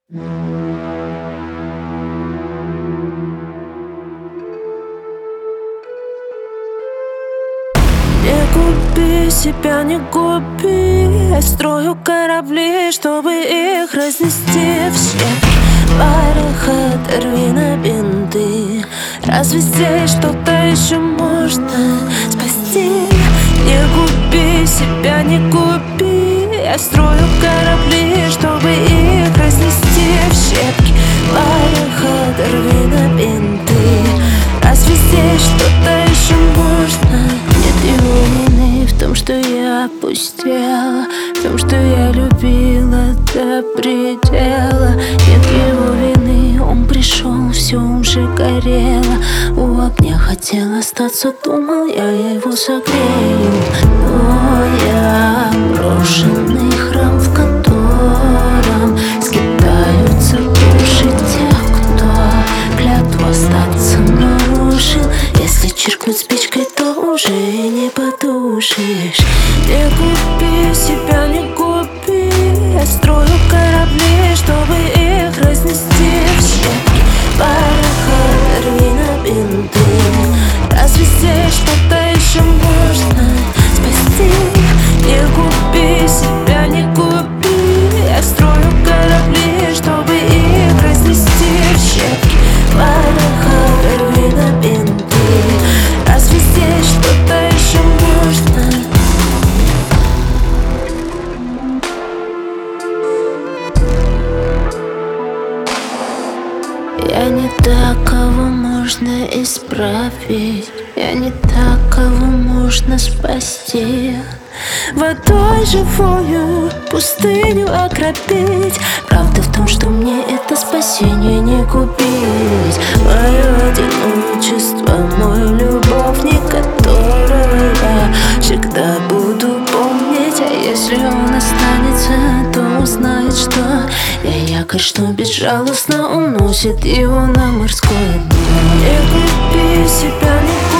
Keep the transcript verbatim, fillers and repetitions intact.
Не губи себя, не губи. Я строю корабли, чтобы их разнести в щепки. Барах, оторви на бинты. Разве здесь что-то еще можно спасти? Не губи себя, не губи. Я строю корабли, чтобы их разнести в щепки. Барах, оторви на бинты. Разве здесь что-то еще можно? Нет его вины в том, что я опустела, в том, что я любила до предела. Нет его вины, он пришел, все уже горело. У огня хотел остаться, думал, я его согрею. Но я брошенный храм, в котором скитаются души тех, кто клятву остаться нарушил. Если чиркнуть спичкой, то уже не потушишь. Не губи себя, не губи. Я строю корабли, чтобы их разнести в щепки. Барах, оторви на бинты. Разве здесь что-то еще можно спасти? Не губи себя, не губи. Я строю корабли, чтобы их разнести в щепки. Барах, оторви на бинты. Разве здесь что-то еще можно? Я не та, кого можно исправить. Я не та, кого можно спасти. Водой живую пустыню окропить. Правда в том, что мне это спасение не купить. Мое одиночество, мой любовник, которого я всегда буду помнить. А если он останется, то узнает, что я якорь, что безжалостно уносит его на морское дно. Не губи себя, не